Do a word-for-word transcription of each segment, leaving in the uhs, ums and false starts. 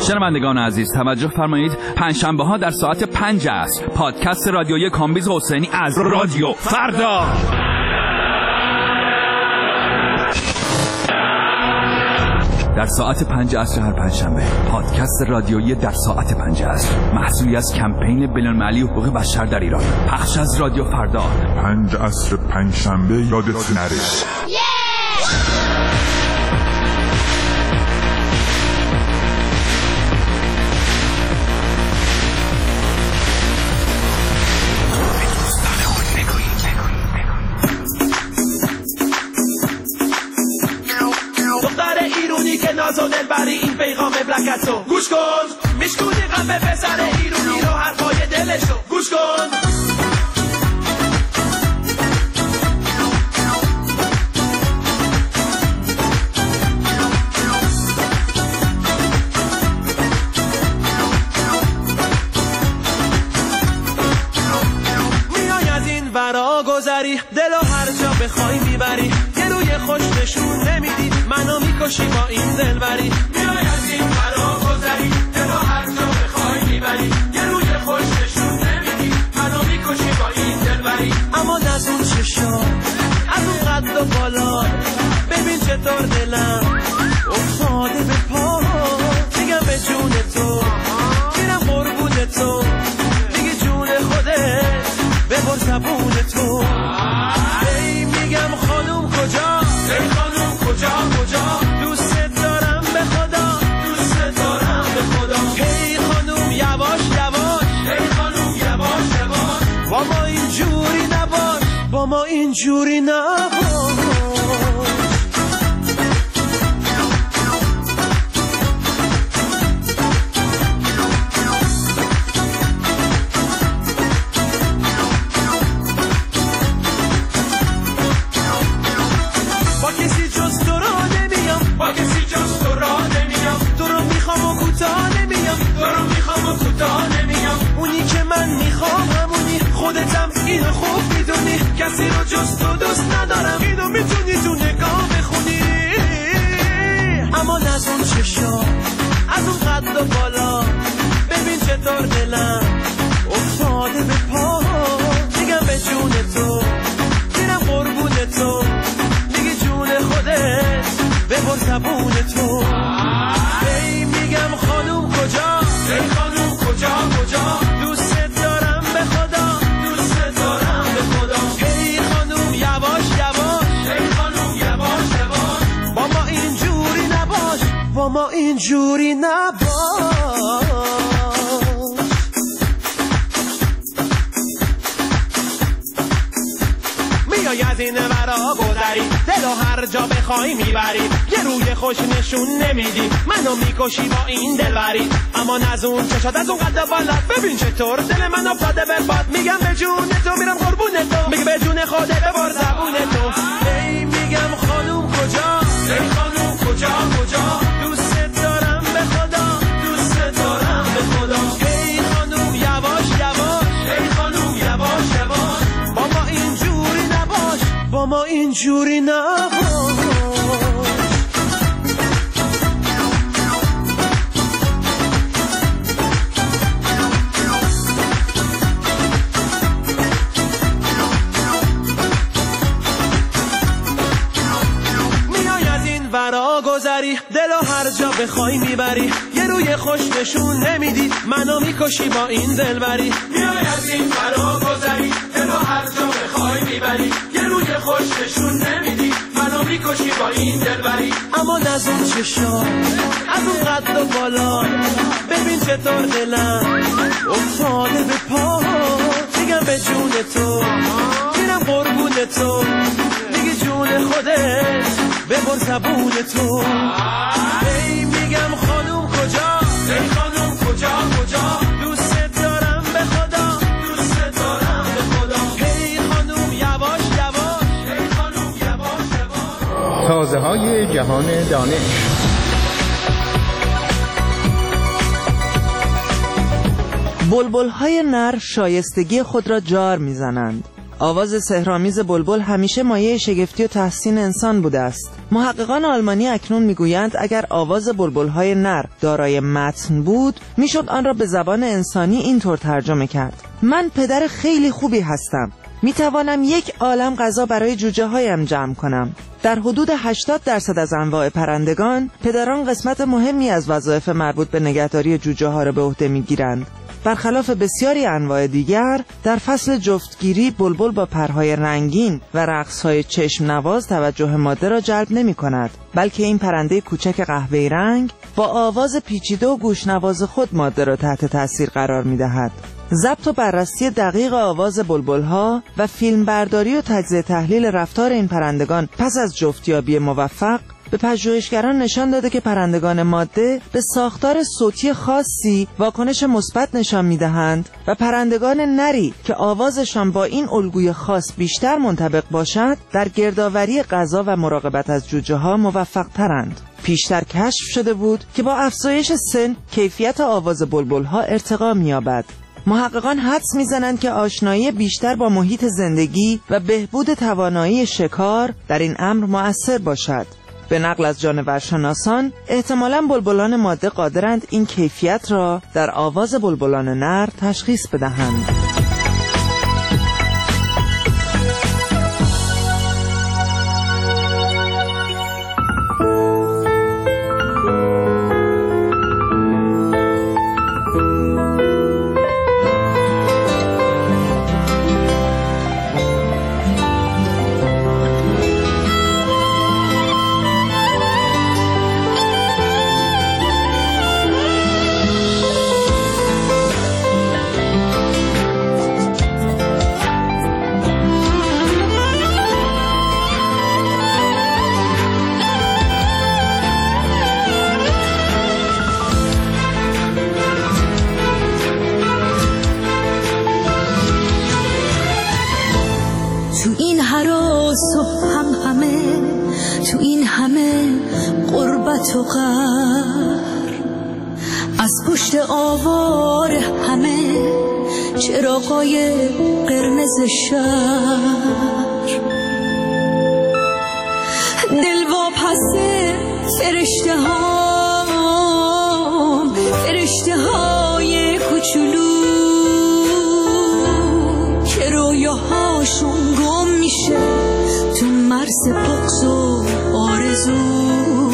شنوندگان عزیز توجه فرمایید، پنجشنبه ها در ساعت پنج عصر پادکست رادیویی کامبیز حسینی از رادیو فردا. در ساعت پنج عصر هر پنجشنبه پادکست رادیویی در ساعت پنج عصر، محصولی از کمپین بین‌المللی حقوق بشر در ایران، پخش از رادیو فردا. پنج عصر پنجشنبه یادت نره. نازو دل بری این پیغام بلکتو گوش کن، میشکونی غم پسر ایرونی رو حرفای دلشو گوش کن. میای از این ورا گذری، دلو هر جا بخوای میبری، یه روی خوش نشون نمیدی، منو میکشی با این دلبری. میای از این فرا گذری، دلو هر جا بخوای میبری، یه روی خوش نشون نمیدی، منو میکشی با این دلبری. اما از اون چشا، از اون قد و بالا، ببین چطور دلم افتاده به پا. میگم به جون تو، میرم قربون تو، میگی جون خودت ببر زبون تو. ای میگم خانوم کجا، ای خانوم کجا کجا، دوست دارم به خدا، دوست دارم به خدا. ای خانوم یواش یواش، ای خانوم یواش یواش، با ما اینجوری نباش، با ما اینجوری نباش. اینو خوب میدونی، کسی رو جز تو دوست ندارم، اینو میتونی تو نگاه بخونی. اما از اون چشا، از اون قد و بالا، ببین چطور دلم افتاده به پا. میگم به جون تو، میرم قربون تو، میگی جون خودت ببر زبون تو. ای میگم خانوم کجا، ای خانوم کجا کجا، دوست دارم به خدا، با ما اینجوری نباش. میای از این ورا گذری، دلو هر جا بخوای میبری، یه روی خوش نشون نمیدی، منو میکشی با این دلبری. اما از اون چشات، از اون قد بالات، ببین چطور دل من افتاده به باد. میگم به جون تو، میرم قربون تو، میگه به جون خودت ببر زبون تو. ای میگم خانوم کجا، ای خانوم کجا کجا، دوست دارم به خدا، دوست دارم به خدا. ای خانوم یواش یواش، ای خانوم یواش یواش، با ما اینجوری نباش، با ما اینجوری نباش. گذری، دلو هر جا بخوای میبری، یه روی خوش نشون نمیدی، منو میکشی با این دلبری. میای از این فرا گذری، دلو هر جا بخوای میبری، یه روی خوش نشون نمیدی، منو میکشی با این دلبری. اما از اون چشا، از اون قد و بالا، ببین چطور دلم افتاده به پا. میگم به جون تو، میرم قربون تو، میگی جون خودت ببر زبون تو. ای میگم خانوم کجا، ای خانوم کجا کجا، دوست دارم به خدا، دوست دارم به خدا. ای خانوم یواش یواش، ای خانوم یواش یواش. تازه های جهان دانش. بلبل‌های نر شایستگی خود را جار می‌زنند. آواز سحرآمیز بلبل همیشه مایه شگفتی و تحسین انسان بوده است. محققان آلمانی اکنون میگویند اگر آواز بلبل‌های نر دارای متن بود، میشد آن را به زبان انسانی اینطور ترجمه کرد: من پدر خیلی خوبی هستم. میتوانم یک عالم غذا برای جوجه هایم جمع کنم. در حدود هشتاد درصد از انواع پرندگان، پدران قسمت مهمی از وظایف مربوط به نگهداری جوجه ها را به عهده میگیرند. برخلاف بسیاری انواع دیگر، در فصل جفتگیری بلبل با پرهای رنگین و رقصهای چشم نواز توجه ماده را جلب نمی کند، بلکه این پرنده کوچک قهوه‌ای رنگ با آواز پیچیده و گوشنواز خود ماده را تحت تاثیر قرار می دهد. ضبط و بررسی دقیق آواز بلبل‌ها و فیلمبرداری و تجزیه تحلیل رفتار این پرندگان پس از جفتیابی موفق به پژوهشگران نشان داده که پرندگان ماده به ساختار صوتی خاصی واکنش مثبت نشان می‌دهند و پرندگان نری که آوازشان با این الگوی خاص بیشتر منطبق باشد در گردآوری غذا و مراقبت از جوجه‌ها موفق‌ترند. پیشتر کشف شده بود که با افزایش سن کیفیت آواز بلبل‌ها ارتقا می‌یابد. محققان حدس میزنند که آشنایی بیشتر با محیط زندگی و بهبود توانایی شکار در این امر مؤثر باشد. به نقل از جانورشناسان، احتمالاً بلبلان ماده قادرند این کیفیت را در آواز بلبلان نر تشخیص بدهند. تو غر از پشت آوار همه چراغای قرمز شهر، دل واپس فرشته ها، فرشته های کوچولو که رویاهاشون گم میشه تو مرز بغض و آرزو.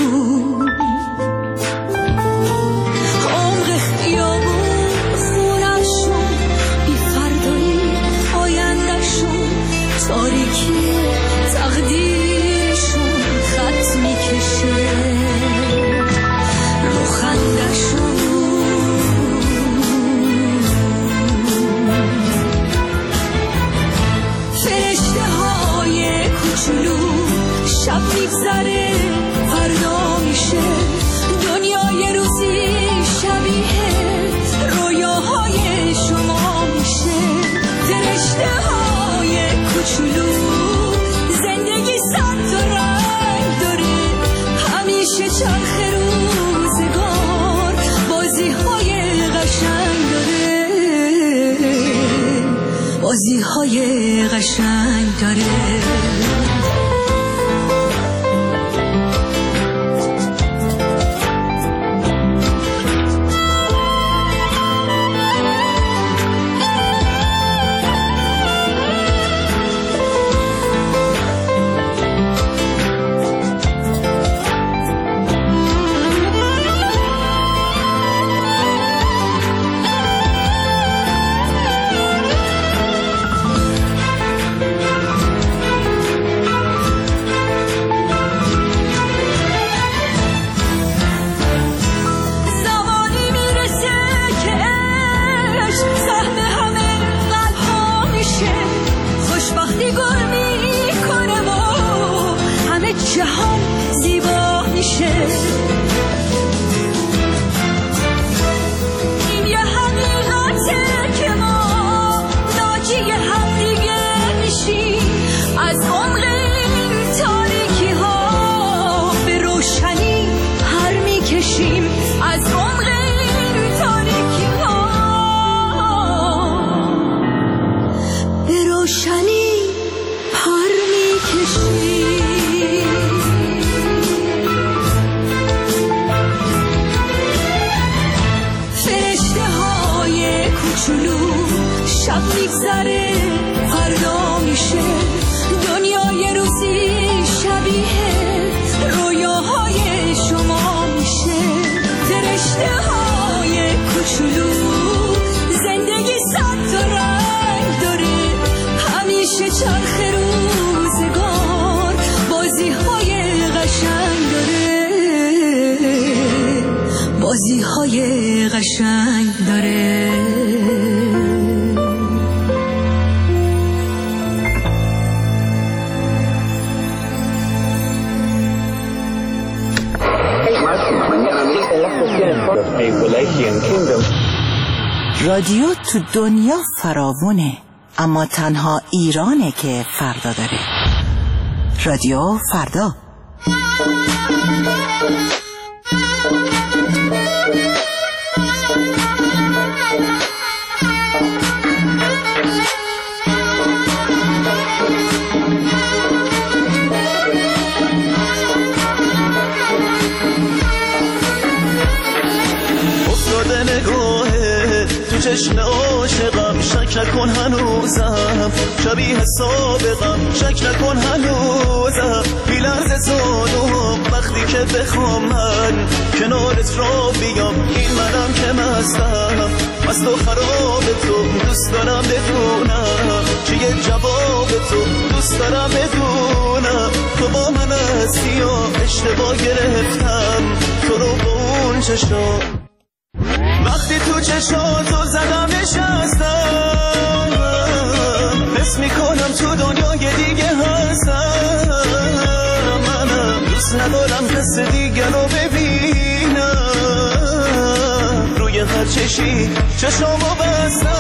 شب میگذره فردا میشه، دنیای روزی شبیه رویاهای شما میشه. فرشته های کوچولو زندگی صد تا رنگ داره، همیشه چرخ روزگار بازی های قشنگ داره، بازی های قشنگ داره. کوچولو زندگی صد تا رنگ داره، همیشه چرخ روزگار بازی های قشنگ داره، بازی های قشنگ داره. رادیو تو دنیا فراوونه، اما تنها ایرانه که فردا داره. رادیو فردا. چشم عاشقم شک نکن هنوزم، شبیه سابقم شک نکن هنوزم، بی‌لرز زانوم وقتی که بخوام من کنارت را بیام، این منم که مستم مست و خراب تو، دوست دارم بدونم چیه جواب تو، دوست دارم بدونم تو با من هستی یا اشتباه گرفتم تو رو با اون چشم، وقتی تو چشاتو زدم نشستم، حس میکنم تو دنیای دیگه هستم، منم دوست ندارم کس دیگه رو ببینم، روی هر چشی چشامو بستم،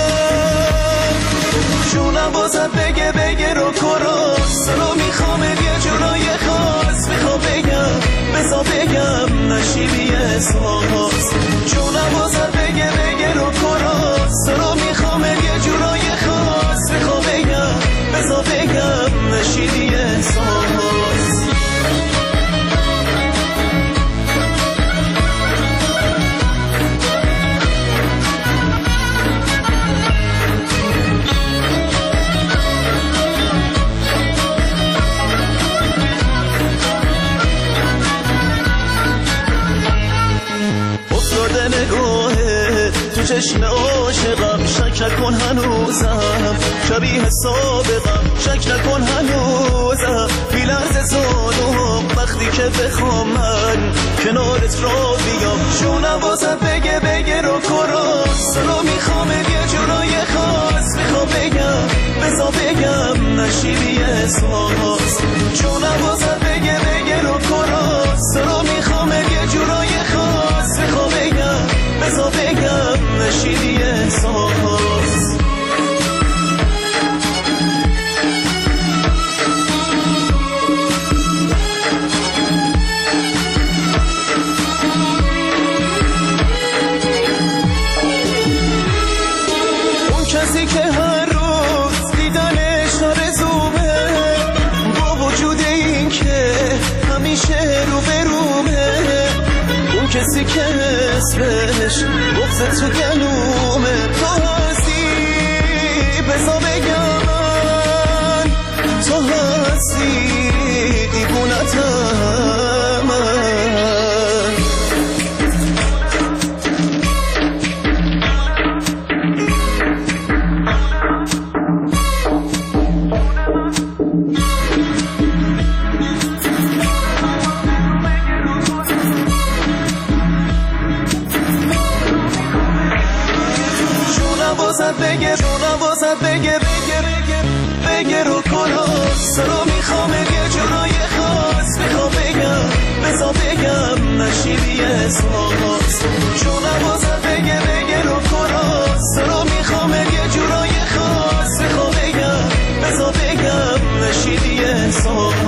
جونم بازت بگه بگه رو کراس رو میخوام یه جورای خاص، میخوام بگم بزا بگم نشیبی احساس، جونم بازت بگه بگه رو کراس رو میخوام یه جورای خاص، میخوام بگم بزا بگم نشیبی احساس. چشم عاشقم شک نکن هنوزم، شبیه سابقم شک نکن هنوزم، بی‌لرز زانوم وقتی که بخوام من کنارت را بیام، جونم واسه بگه بگه رو کراس رو میخوام یه جورای خاص، میخوام بگم بزا بگم نشیبی احساس، جونم واسه بگه بگه رو کراس رو میخوام یه جورای خاص، میخوام بگم بزا بگم نشیدی احساس. اون کسی که هر روز دیدنش آرزومه، با وجود این که همیشه رو به رومه، اون کسی که اسمش بغض تو گلومه، تو هستی بزا بگم من، تو هستی دیوونتم من. بگه جونم واسد بگه بگه بگه بگه رو کراس رو میخوام یه جورای خاص، میخوام بگم بزا بگم نشیبی احساس، جونم واسد بگه بگه رو کراس رو میخوام یه جورای خاص، میخوام بگم بزا بگم نشیبی احساس.